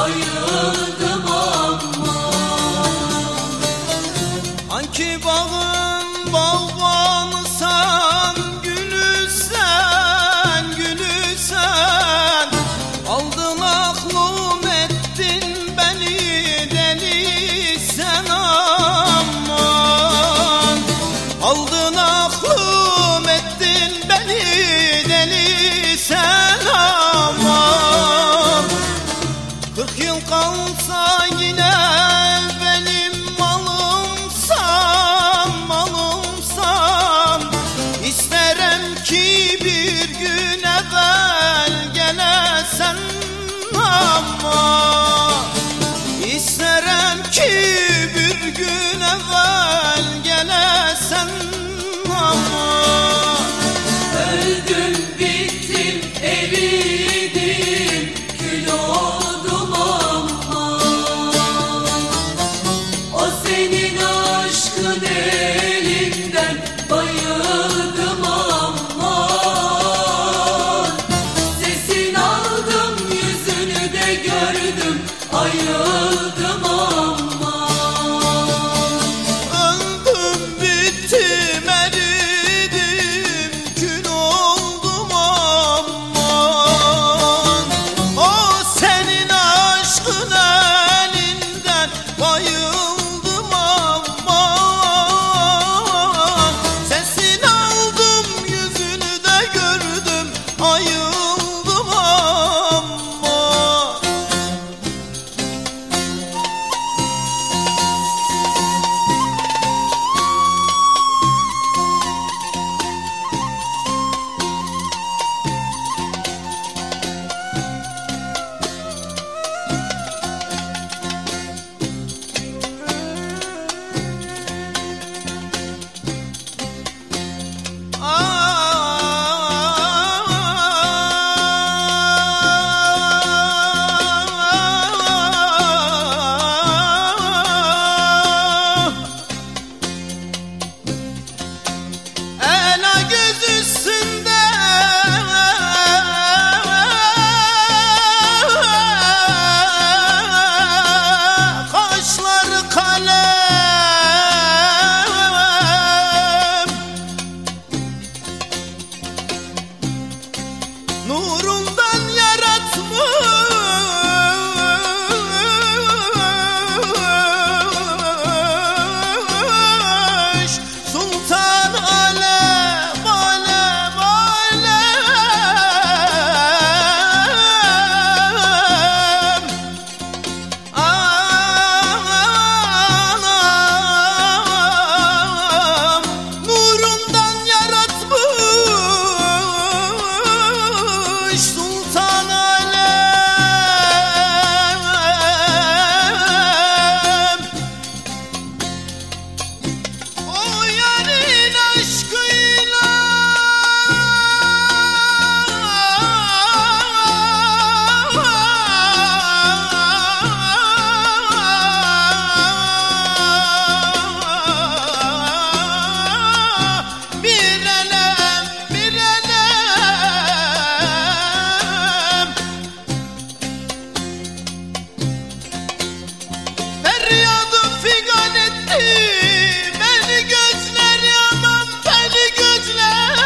bayıldım ama. Hangi bağın bağbanısan, gülü sen, gülü sen. Aldın aklım ettin beni deli sen aman. Aldın aklım ettin beni deli sen aman. 40 yıl kalsa yine benim malımsan, malımsan. İsterim ki bir gün evvel gelesen ama. İsterim ki bir gün evvel gelesen ama. Öldüm bittim eridim kül oldum ama. O senin aşkın elinden bayıldım ama. Sesini aldım yüzünü de gördüm ayıldım ama. Öldüm bittim eridim kül oldum aman. O senin aşkın elinden bayıldım aman. Sesini aldım yüzünü de gördüm ayıldım ama. Ela göz üstünde kaşları kalem, nurundan yaratmış Sultan Alem, Alem, Alem. Anam nurundan yaratmış Sultan Alem. O yarın aşkıyla bir elem, bir elem. Feryadı figan etti beni gözler yaman, beni gözler.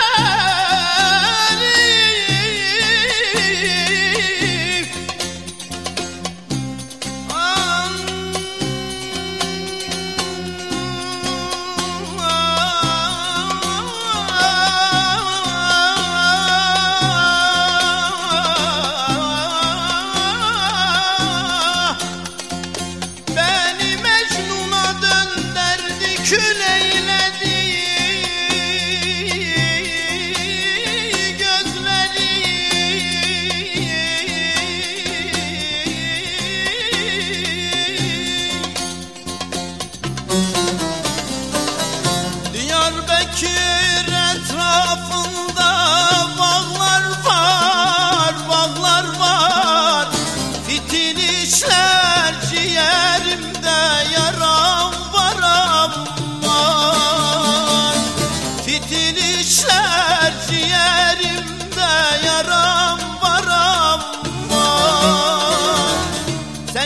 Beni Mecnun'a döndürdü, kül eyledi gözleri. Diyarbakır etrafında bağlar var, bağlar var. Fitil işler ciğerimde yaram var aman. Fitil işler ciğerimde yaram var aman.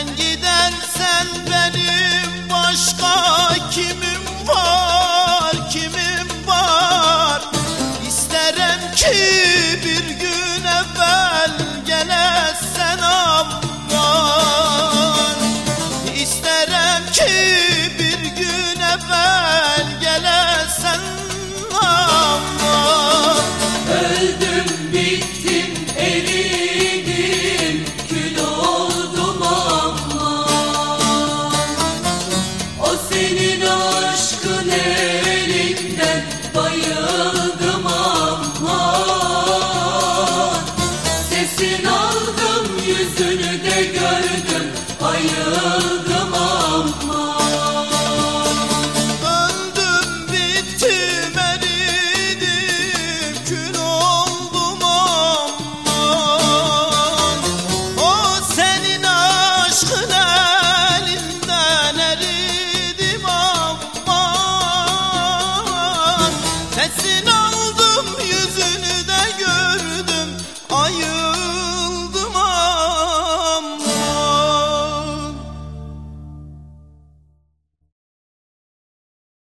Nefesin aldım yüzünü de gördüm, ayıldım aman. Öldüm bittim eridim kül oldum aman. O senin aşkın elinden eridim aman. Sesin